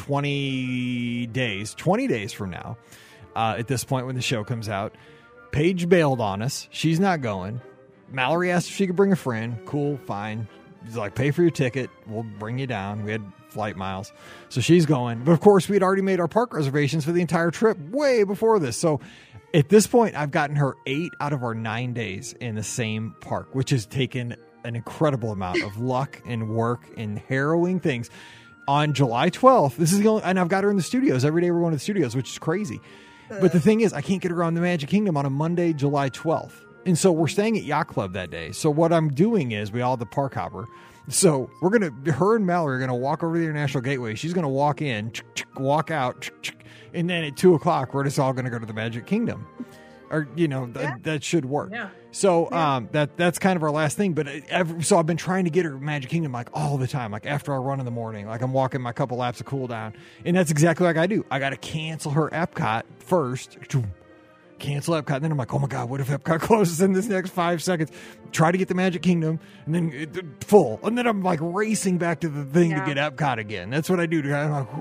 twenty days, twenty days from now, uh, at this point when the show comes out, Paige bailed on us. She's not going. Mallory asked if she could bring a friend. Cool, fine. He's like, pay for your ticket. We'll bring you down. We had flight miles. So she's going. But of course, we had already made our park reservations for the entire trip way before this. So at this point, I've gotten her eight out of our nine days in the same park, which has taken an incredible amount of luck and work and harrowing things. On July twelfth, this is going, and I've got her in the studios. Every day we're going to the studios, which is crazy. But the thing is, I can't get her around the Magic Kingdom on a Monday, July twelfth. And so we're staying at Yacht Club that day. So what I'm doing is we all have the park hopper. So we're going to, her and Mallory are going to walk over to the International Gateway. She's going to walk in, walk out, and then at two o'clock, we're just all going to go to the Magic Kingdom. Or, you know, th- Yeah. that should work. Yeah. So Yeah. um, that that's kind of our last thing. But it, every, so I've been trying to get her Magic Kingdom like all the time, like after I run in the morning, like I'm walking my couple laps of cool down. And that's exactly what I do. I got to cancel her Epcot first. Cancel Epcot. And then I'm like, oh my God, what if Epcot closes in this next five seconds? Try to get the Magic Kingdom and then it, full. And then I'm like racing back to the thing Yeah. to get Epcot again. That's what I do. I'm like, ooh,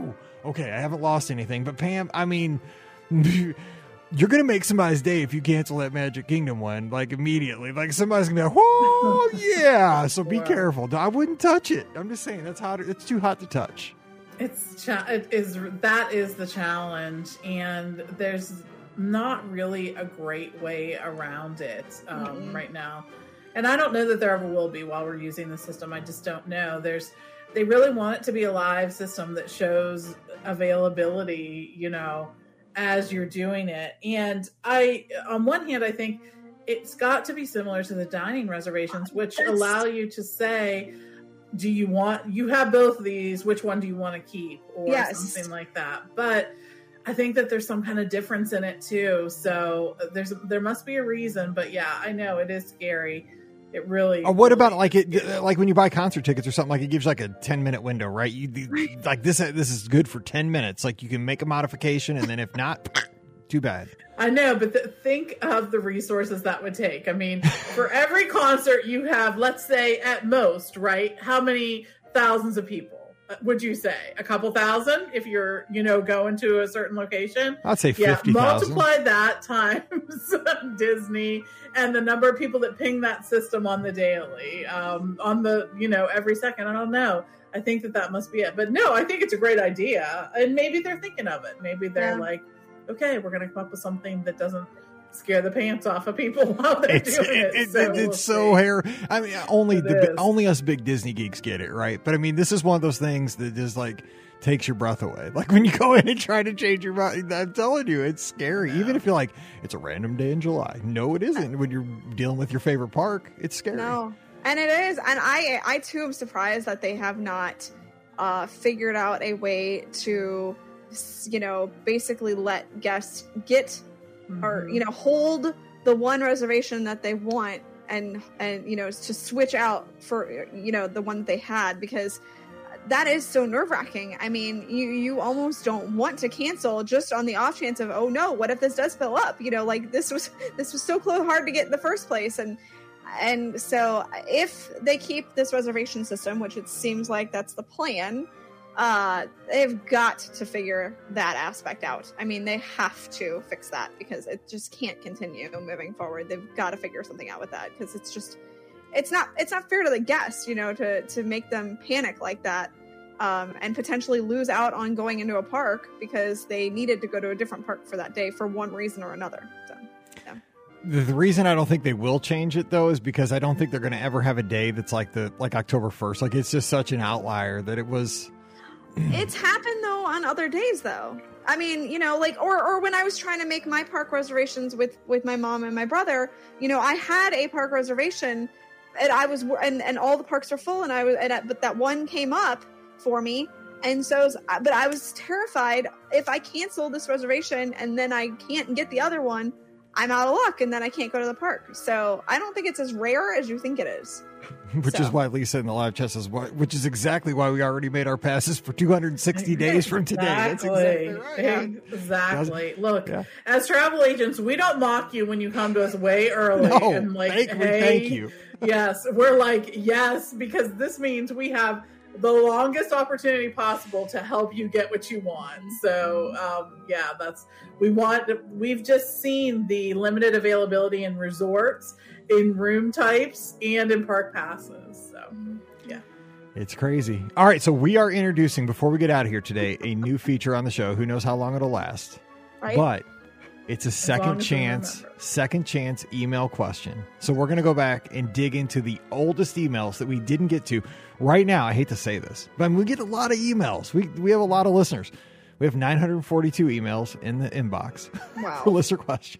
Okay, I haven't lost anything. But Pam, I mean, you're going to make somebody's day if you cancel that Magic Kingdom one, like immediately. Like somebody's going to be like, oh, yeah. So be Wow. careful. I wouldn't touch it. I'm just saying that's hot. It's too hot to touch. It's cha- it is that is the challenge, and there's not really a great way around it um, Mm-hmm. right now. And I don't know that there ever will be while we're using the system. I just don't know. There's they really want it to be a live system that shows availability, you know, as you're doing it. And I, on one hand, I think it's got to be similar to the dining reservations, which Yes. allow you to say, do you want, you have both of these, which one do you want to keep, or Yes. something like that. But I think that there's some kind of difference in it too. So there's, there must be a reason, but yeah, I know it is scary. It really. Or what really about like is it, scary. like when you buy concert tickets or something, like it gives like a ten minute window, right? You like this, this is good for ten minutes. Like you can make a modification, and then if not, too bad. I know, but th- think of the resources that would take. I mean, for every concert you have, let's say at most, right? How many thousands of people would you say? A couple thousand if you're, you know, going to a certain location? I'd say Yeah, fifty thousand. multiply that times Disney and the number of people that ping that system on the daily, um, on the, you know, every second. I don't know. I think that that must be it. But no, I think it's a great idea. And maybe they're thinking of it. Maybe they're Yeah. like, okay, we're going to come up with something that doesn't scare the pants off of people while they're It's, doing it, it. it, So it- we'll it's so see. hair. I mean, only It the is. only us big Disney geeks get it, right? But I mean, this is one of those things that just like takes your breath away. Like when you go in and try to change your mind, I'm telling you, it's scary. Even if you're like, it's a random day in July. No, it isn't. When you're dealing with your favorite park, it's scary. No, and it is, and I, I too am surprised that they have not uh, figured out a way to, you know, basically let guests get or Mhm. you know hold the one reservation that they want and and you know to switch out for you know the one that they had, because that is so nerve-wracking. I mean, you you almost don't want to cancel just on the off chance of, oh no, what if this does fill up? You know, like this was this was so close hard to get in the first place. And and so if they keep this reservation system, which it seems like that's the plan, uh, they've got to figure that aspect out. I mean, they have to fix that because it just can't continue moving forward. They've got to figure something out with that because it's just it's not it's not fair to the guests, you know, to to make them panic like that, um, and potentially lose out on going into a park because they needed to go to a different park for that day for one reason or another. So, yeah. The, the reason I don't think they will change it though is because I don't think they're going to ever have a day that's like the like October first. Like it's just such an outlier that it was. It's happened though on other days though. I mean, you know, like or or when I was trying to make my park reservations with with my mom and my brother, you know, I had a park reservation and I was and and all the parks are full and I was and I, but that one came up for me. And so, but I was terrified if I cancel this reservation and then I can't get the other one, I'm out of luck and then I can't go to the park. So I don't think it's as rare as you think it is. Which So. is why Lisa in the live chat says, why, which is exactly why we already made our passes for two hundred sixty days from today. That's exactly right. Yeah. Exactly. Look, Yeah. as travel agents, we don't mock you when you come to us way early. No, and like, thank, we hey, thank you. yes, we're like, yes, because this means we have the longest opportunity possible to help you get what you want. So, um, yeah, that's, we want, we've just seen the limited availability in resorts, in room types, and in park passes. So, yeah. It's crazy. All right, so we are introducing, before we get out of here today, a new feature on the show. Who knows how long it'll last? Right? But it's a long second as we chance, remember. second chance email question. So we're going to go back and dig into the oldest emails that we didn't get to. Right now, I hate to say this, but we get a lot of emails. We we have a lot of listeners. We have nine hundred forty-two emails in the inbox Wow. for listener questions.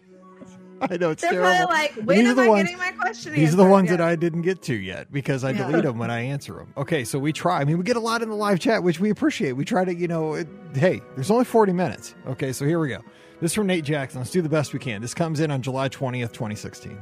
I know it's They're terrible. probably like, But when these are am the I ones- getting my question These are the answered? ones Yeah. that I didn't get to yet because I Yeah. delete them when I answer them. Okay, so we try. I mean, we get a lot in the live chat, which we appreciate. We try to, you know, it, hey, there's only forty minutes. Okay, so here we go. This is from Nate Jackson. Let's do the best we can. This comes in on July twentieth, twenty sixteen.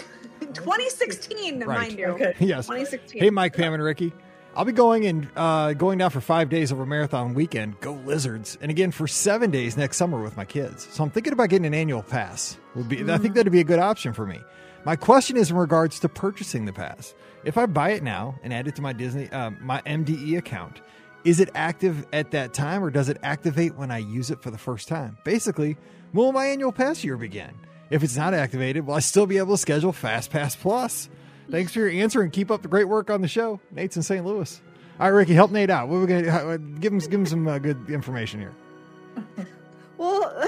twenty sixteen, Right. mind you. Okay. Yes. twenty sixteen. Hey, Mike, Pam, and Ricky. I'll be going and uh, going down for five days over marathon weekend. Go Lizards! And again for seven days next summer with my kids. So I'm thinking about getting an annual pass. Would be I think that'd be a good option for me. My question is in regards to purchasing the pass. If I buy it now and add it to my Disney, uh, my M D E account, is it active at that time or does it activate when I use it for the first time? Basically, when will my annual pass year begin? If it's not activated, will I still be able to schedule FastPass Plus? Thanks for your answer and keep up the great work on the show. Nate's in Saint Louis. All right, Ricky, help Nate out. What are we gonna give him? Give him some uh, good information here. Well,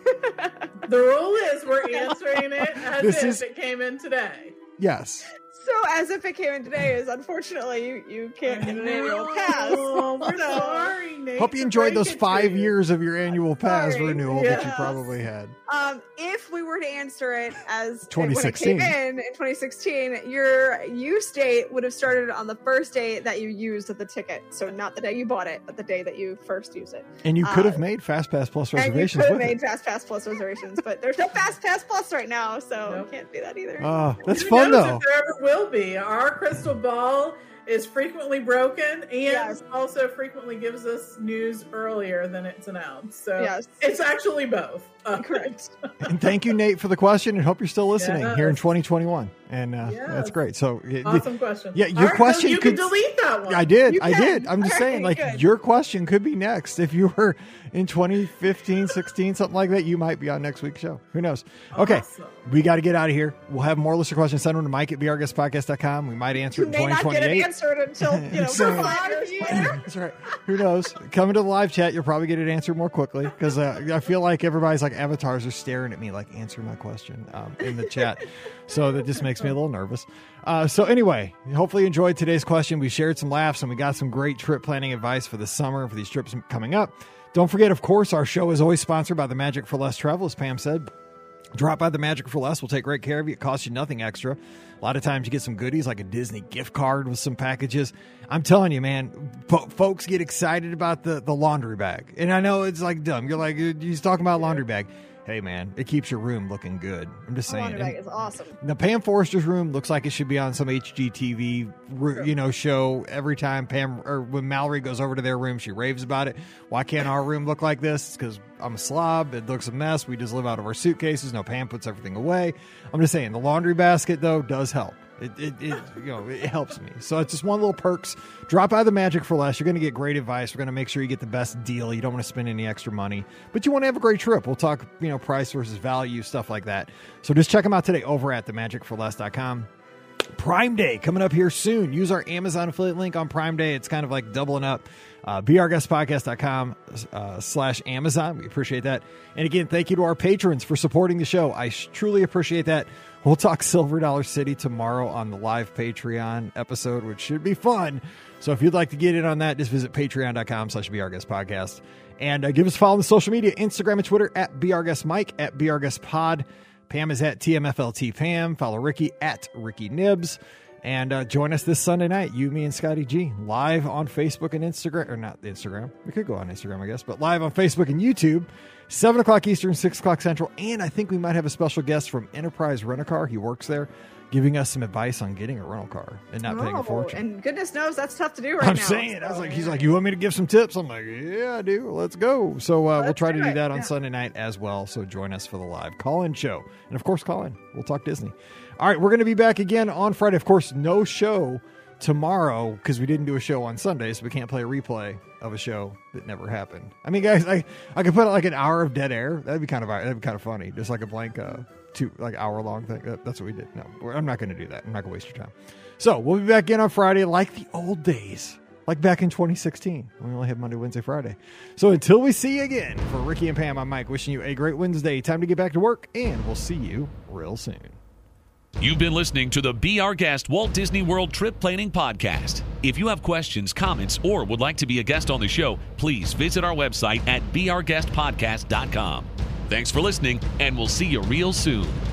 the rule is we're answering it as This if is- it came in today. Yes. so as if it came in today is unfortunately you, you can't get an annual pass. Oh, we're So- sorry, Nate. Hope you to enjoyed break those it to five you. years of your annual pass Sorry. renewal that you Yes. probably had. Um, if we were to answer it as twenty when it sixteen. came in in twenty sixteen, your use date would have started on the first day that you used the ticket. So not the day you bought it, but the day that you first used it. And you could have Uh, made FastPass Plus And you reservations could have with made it. Fast Pass Plus reservations, but there's no Fast Pass Plus right now, so Nope. you can't do that either. Oh, that's Who fun knows though. if there ever will be. Our crystal ball is frequently broken and Yes. also frequently gives us news earlier than it's announced. So Yes. it's actually both. Uh, Correct. And thank you, Nate, for the question, and hope you're still listening Yes. here in twenty twenty-one. And uh, Yes. that's great. So, y- Awesome question. Yeah, your All right, question You could- can delete that one. I did. You I can. did. I'm just All saying, right, like, good. your question could be next. If you were in twenty fifteen, sixteen, something like that, you might be on next week's show. Who knows? Okay. Awesome. We got to get out of here. We'll have more listener questions. Send them to Mike at b r guest podcast dot com. We might answer You it in may not get it twenty twenty-eight. answered until, you know, So- five years later. That's right. Who knows? Coming to the live chat, you'll probably get it answered more quickly because uh, I feel like everybody's like avatars are staring at me like, answer my question um, in the chat. So that just makes me a little nervous. Uh, so anyway, hopefully you enjoyed today's question. We shared some laughs and we got some great trip planning advice for the summer for these trips coming up. Don't forget, of course, our show is always sponsored by the Magic for Less Travel, as Pam said. Drop by the Magic for Less. We'll take great care of you. It costs you nothing extra. A lot of times you get some goodies like a Disney gift card with some packages. I'm telling you, man, po- folks get excited about the, the laundry bag. And I know it's like dumb. You're like, he's talking about a laundry bag. Hey, man, it keeps your room looking good. I'm just The saying. laundry bag And is awesome. the Pam Forrester's room looks like it should be on some H G T V, ru- you know, show every time Pam or when Mallory goes over to their room, she raves about it. Why can't our room look like this? It's because I'm a slob. It looks a mess. We just live out of our suitcases. No, Pam puts everything away. I'm just saying the laundry basket though does help. It, it, it you know, it helps me. So it's just one little perks. Drop by the Magic for Less. You're going to get great advice. We're going to make sure you get the best deal. You don't want to spend any extra money, but you want to have a great trip. We'll talk, you know, price versus value, stuff like that. So just check them out today over at the magic for less dot com. Prime Day coming up here soon. Use our Amazon affiliate link on Prime Day. It's kind of like doubling up. Uh, b r guest podcast dot com uh, slash Amazon. We appreciate that. And again, thank you to our patrons for supporting the show. I sh- truly appreciate that. We'll talk Silver Dollar City tomorrow on the live Patreon episode, which should be fun. So if you'd like to get in on that, just visit patreon dot com slash B R Guest Podcast. And uh, give us a follow on the social media, Instagram and Twitter at BRGuestMike, at BRGuestPod. Pam is at T M F L T Pam. Follow Ricky at Ricky Nibs. And uh, join us this Sunday night, you, me, and Scotty G, live on Facebook and Instagram. Or not Instagram. We could go on Instagram, I guess. But live on Facebook and YouTube, seven o'clock Eastern, six o'clock Central. And I think we might have a special guest from Enterprise Rent-A-Car. He works there, giving us some advice on getting a rental car and not paying a Oh, fortune. and goodness knows that's tough to do right I'm now. saying, I was so- like, he's like, you want me to give some tips? I'm like, yeah, I do. Let's go. So uh, we'll Let's try to do do it. that on Yeah. Sunday night as well. So join us for the live call-in show. And of course, call in. We'll talk Disney. All right, we're going to be back again on Friday. Of course, no show tomorrow because we didn't do a show on Sunday, so we can't play a replay of a show that never happened. I mean, guys, I, I could put like an hour of dead air. That'd be kind of that'd be kind of funny. Just like a blank uh, two like hour long thing. That, that's what we did. No, we're, I'm not going to do that. I'm not going to waste your time. So we'll be back in on Friday like the old days. Like back in twenty sixteen, we only had Monday, Wednesday, Friday. So until we see you again, for Ricky and Pam, I'm Mike, wishing you a great Wednesday. Time to get back to work, and we'll see you real soon. You've been listening to the Be Our Guest Walt Disney World Trip Planning Podcast. If you have questions, comments, or would like to be a guest on the show, please visit our website at b r guest podcast dot com. Thanks for listening, and we'll see you real soon.